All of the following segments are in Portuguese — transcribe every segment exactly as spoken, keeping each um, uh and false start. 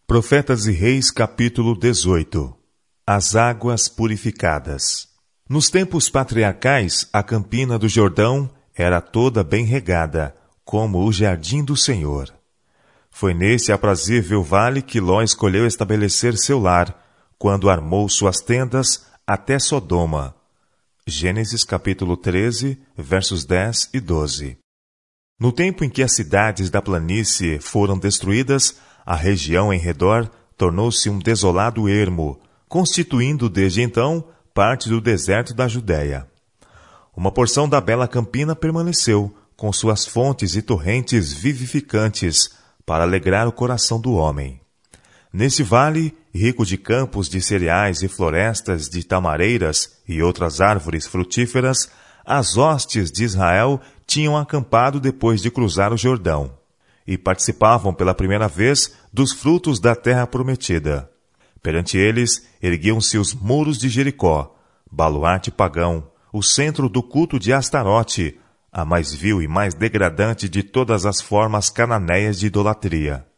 Profetas e Reis, capítulo dezoito. As águas purificadas. Nos tempos patriarcais, a campina do Jordão era toda bem regada, como o jardim do Senhor. Foi nesse aprazível vale que Ló escolheu estabelecer seu lar, quando armou suas tendas até Sodoma. Gênesis capítulo treze, versos dez e doze. No tempo em que as cidades da planície foram destruídas, a região em redor tornou-se um desolado ermo, constituindo desde então parte do deserto da Judéia. Uma porção da bela campina permaneceu, com suas fontes e torrentes vivificantes, para alegrar o coração do homem. Nesse vale, rico de campos de cereais e florestas de tamareiras e outras árvores frutíferas, as hostes de Israel tinham acampado depois de cruzar o Jordão, e participavam pela primeira vez dos frutos da terra prometida. Perante eles, erguiam-se os muros de Jericó, baluarte pagão, o centro do culto de Astarote, a mais vil e mais degradante de todas as formas cananeias de idolatria.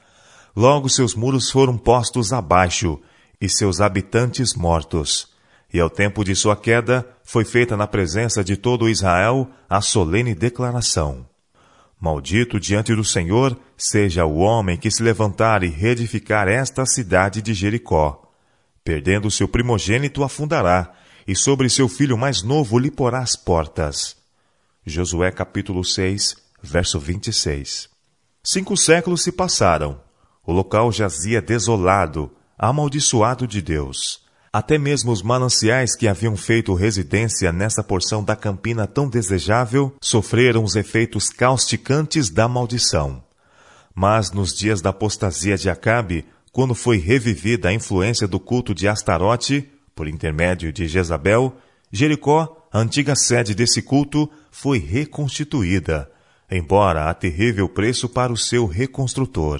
Logo seus muros foram postos abaixo, e seus habitantes mortos. E ao tempo de sua queda, foi feita na presença de todo Israel a solene declaração: Maldito diante do Senhor seja o homem que se levantar e reedificar esta cidade de Jericó. Perdendo seu primogênito afundará, e sobre seu filho mais novo lhe porá as portas. Josué capítulo seis, verso vinte e seis. Cinco séculos se passaram. O local jazia desolado, amaldiçoado de Deus. Até mesmo os mananciais que haviam feito residência nessa porção da campina tão desejável sofreram os efeitos causticantes da maldição. Mas nos dias da apostasia de Acabe, quando foi revivida a influência do culto de Astarote, por intermédio de Jezabel, Jericó, a antiga sede desse culto, foi reconstituída, embora a terrível preço para o seu reconstrutor.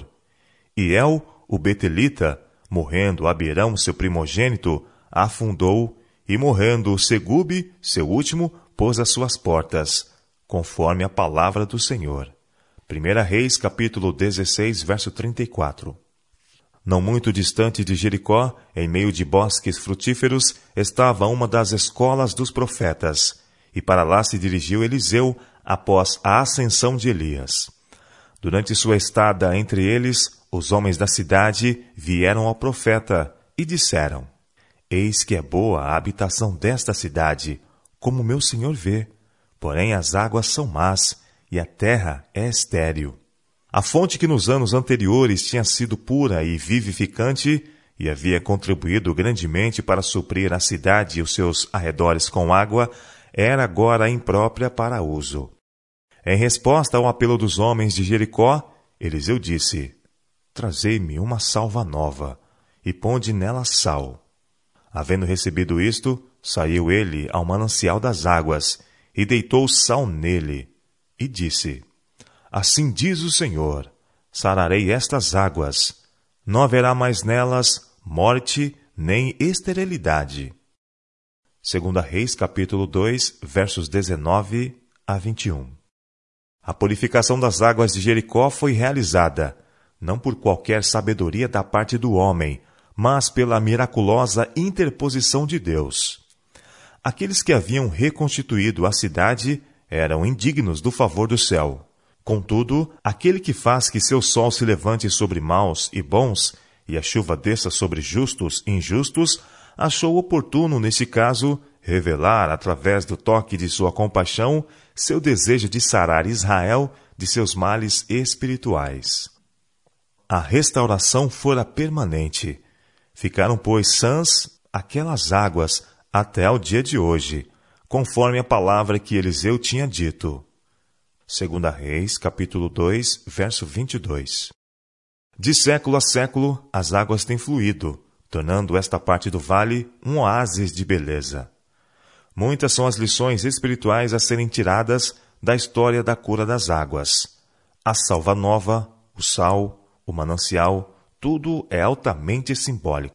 E El, o Betelita, morrendo Abirão, seu primogênito, afundou, e morrendo Segube, seu último, pôs as suas portas, conforme a palavra do Senhor. Primeira Reis, capítulo dezesseis, verso trinta e quatro. Não muito distante de Jericó, em meio de bosques frutíferos, estava uma das escolas dos profetas, e para lá se dirigiu Eliseu após a ascensão de Elias. Durante sua estada entre eles, os homens da cidade vieram ao profeta e disseram: Eis que é boa a habitação desta cidade, como meu senhor vê, porém as águas são más e a terra é estéril. A fonte que nos anos anteriores tinha sido pura e vivificante e havia contribuído grandemente para suprir a cidade e os seus arredores com água, era agora imprópria para uso. Em resposta ao apelo dos homens de Jericó, Eliseu disse: Trazei-me uma salva nova, e ponde nela sal. Havendo recebido isto, saiu ele ao manancial das águas, e deitou sal nele, e disse: Assim diz o Senhor, sararei estas águas, não haverá mais nelas morte nem esterilidade. Segunda Reis, capítulo dois, versos dezenove a vinte e um. A purificação das águas de Jericó foi realizada, não por qualquer sabedoria da parte do homem, mas pela miraculosa interposição de Deus. Aqueles que haviam reconstituído a cidade eram indignos do favor do céu. Contudo, aquele que faz que seu sol se levante sobre maus e bons, e a chuva desça sobre justos e injustos, achou oportuno, neste caso, revelar, através do toque de sua compaixão, seu desejo de sarar Israel de seus males espirituais. A restauração fora permanente. Ficaram, pois, sãs aquelas águas até ao dia de hoje, conforme a palavra que Eliseu tinha dito. Segunda Reis, capítulo dois, verso vinte e dois. De século a século, as águas têm fluído, tornando esta parte do vale um oásis de beleza. Muitas são as lições espirituais a serem tiradas da história da cura das águas. A salva nova, o sal, o manancial, tudo é altamente simbólico.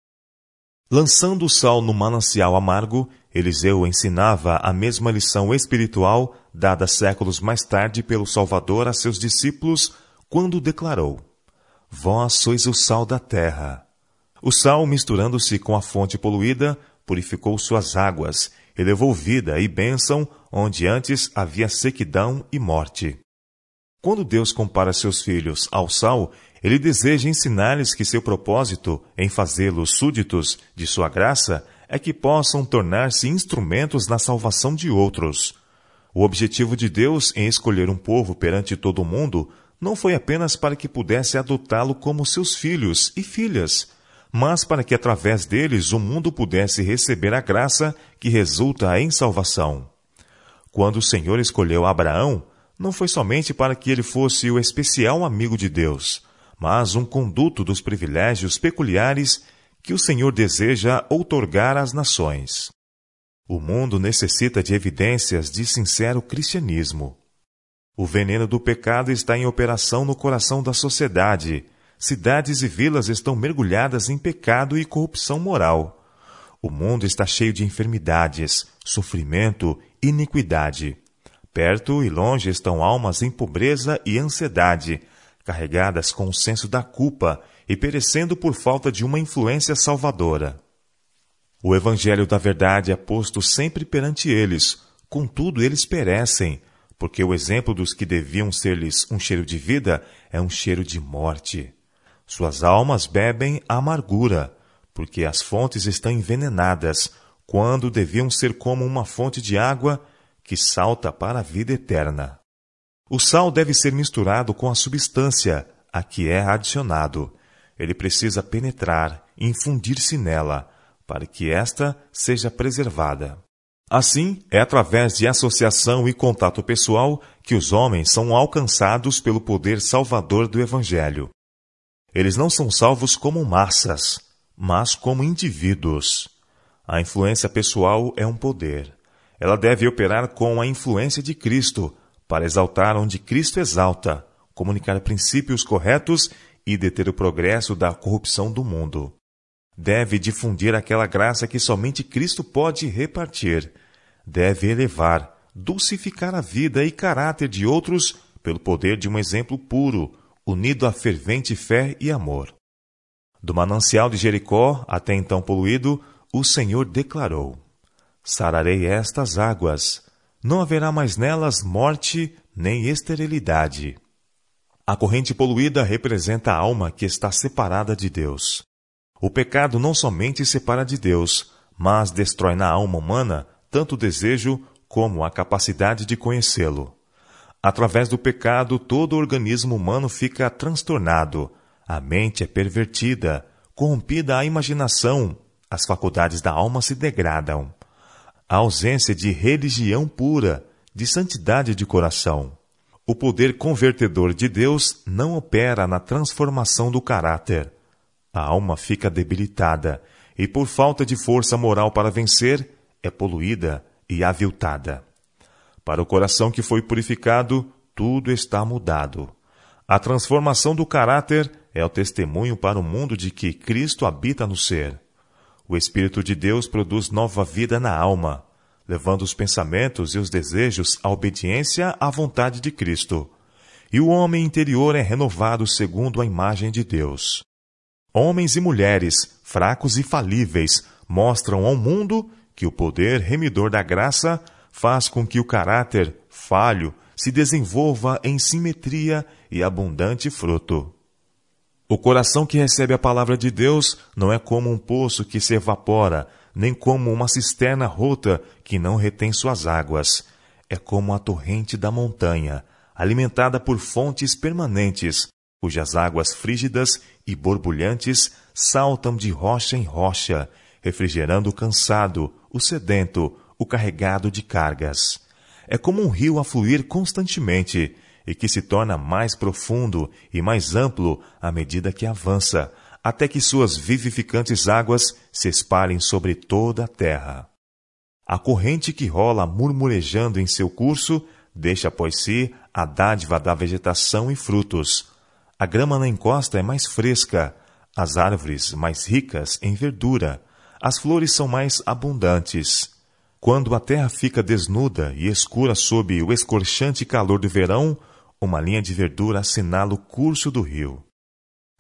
Lançando o sal no manancial amargo, Eliseu ensinava a mesma lição espiritual dada séculos mais tarde pelo Salvador a seus discípulos, quando declarou: Vós sois o sal da terra. O sal, misturando-se com a fonte poluída, purificou suas águas e levou vida e bênção onde antes havia sequidão e morte. Quando Deus compara seus filhos ao sal, ele deseja ensinar-lhes que seu propósito em fazê-los súditos de sua graça é que possam tornar-se instrumentos na salvação de outros. O objetivo de Deus em escolher um povo perante todo o mundo não foi apenas para que pudesse adotá-lo como seus filhos e filhas, mas para que através deles o mundo pudesse receber a graça que resulta em salvação. Quando o Senhor escolheu Abraão, não foi somente para que ele fosse o especial amigo de Deus, mas um conduto dos privilégios peculiares que o Senhor deseja outorgar às nações. O mundo necessita de evidências de sincero cristianismo. O veneno do pecado está em operação no coração da sociedade. Cidades e vilas estão mergulhadas em pecado e corrupção moral. O mundo está cheio de enfermidades, sofrimento e iniquidade. Perto e longe estão almas em pobreza e ansiedade, carregadas com o senso da culpa e perecendo por falta de uma influência salvadora. O evangelho da verdade é posto sempre perante eles, contudo eles perecem, porque o exemplo dos que deviam ser-lhes um cheiro de vida é um cheiro de morte. Suas almas bebem a amargura, porque as fontes estão envenenadas, quando deviam ser como uma fonte de água que salta para a vida eterna. O sal deve ser misturado com a substância a que é adicionado. Ele precisa penetrar e infundir-se nela, para que esta seja preservada. Assim, é através de associação e contato pessoal que os homens são alcançados pelo poder salvador do Evangelho. Eles não são salvos como massas, mas como indivíduos. A influência pessoal é um poder. Ela deve operar com a influência de Cristo, para exaltar onde Cristo exalta, comunicar princípios corretos e deter o progresso da corrupção do mundo. Deve difundir aquela graça que somente Cristo pode repartir. Deve elevar, dulcificar a vida e caráter de outros pelo poder de um exemplo puro, unido a fervente fé e amor. Do manancial de Jericó, até então poluído, o Senhor declarou: sararei estas águas, não haverá mais nelas morte nem esterilidade. A corrente poluída representa a alma que está separada de Deus. O pecado não somente separa de Deus, mas destrói na alma humana tanto o desejo como a capacidade de conhecê-lo. Através do pecado, todo o organismo humano fica transtornado, a mente é pervertida, corrompida a imaginação, as faculdades da alma se degradam. A ausência de religião pura, de santidade de coração. O poder convertedor de Deus não opera na transformação do caráter. A alma fica debilitada e, por falta de força moral para vencer, é poluída e aviltada. Para o coração que foi purificado, tudo está mudado. A transformação do caráter é o testemunho para o mundo de que Cristo habita no ser. O Espírito de Deus produz nova vida na alma, levando os pensamentos e os desejos à obediência à vontade de Cristo. E o homem interior é renovado segundo a imagem de Deus. Homens e mulheres, fracos e falíveis, mostram ao mundo que o poder remidor da graça faz com que o caráter falho se desenvolva em simetria e abundante fruto. O coração que recebe a palavra de Deus não é como um poço que se evapora, nem como uma cisterna rota que não retém suas águas. É como a torrente da montanha, alimentada por fontes permanentes, cujas águas frígidas e borbulhantes saltam de rocha em rocha, refrigerando o cansado, o sedento, o carregado de cargas. É como um rio a fluir constantemente, e que se torna mais profundo e mais amplo à medida que avança, até que suas vivificantes águas se espalhem sobre toda a terra. A corrente que rola murmurejando em seu curso deixa após si a dádiva da vegetação e frutos. A grama na encosta é mais fresca, as árvores mais ricas em verdura, as flores são mais abundantes. Quando a terra fica desnuda e escura sob o escorchante calor do verão, uma linha de verdura assinala o curso do rio.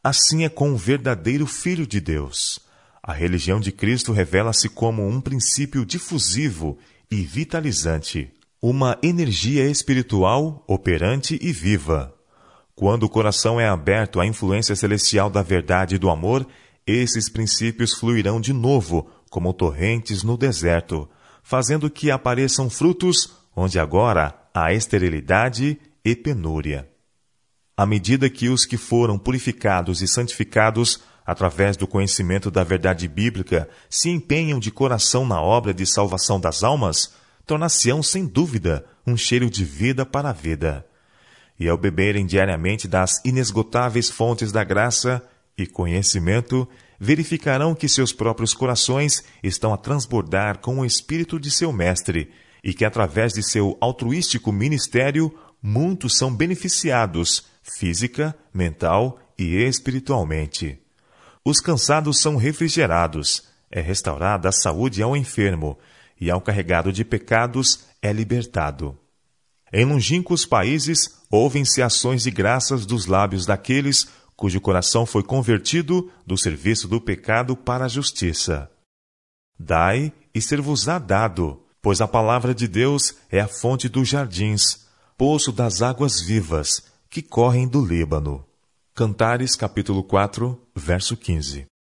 Assim é com o verdadeiro Filho de Deus. A religião de Cristo revela-se como um princípio difusivo e vitalizante, uma energia espiritual operante e viva. Quando o coração é aberto à influência celestial da verdade e do amor, esses princípios fluirão de novo como torrentes no deserto, fazendo que apareçam frutos onde agora há esterilidade e penúria. À medida que os que foram purificados e santificados através do conhecimento da verdade bíblica se empenham de coração na obra de salvação das almas, tornar-se-ão, sem dúvida, um cheiro de vida para a vida. E ao beberem diariamente das inesgotáveis fontes da graça e conhecimento, verificarão que seus próprios corações estão a transbordar com o espírito de seu mestre e que, através de seu altruístico ministério, muitos são beneficiados física, mental e espiritualmente. Os cansados são refrigerados, é restaurada a saúde ao enfermo, e ao carregado de pecados é libertado. Em longínquos países, ouvem-se ações de graças dos lábios daqueles cujo coração foi convertido do serviço do pecado para a justiça. Dai e ser-vos-á dado, pois a palavra de Deus é a fonte dos jardins, poço das águas vivas, que correm do Líbano. Cantares, capítulo quatro, verso quinze.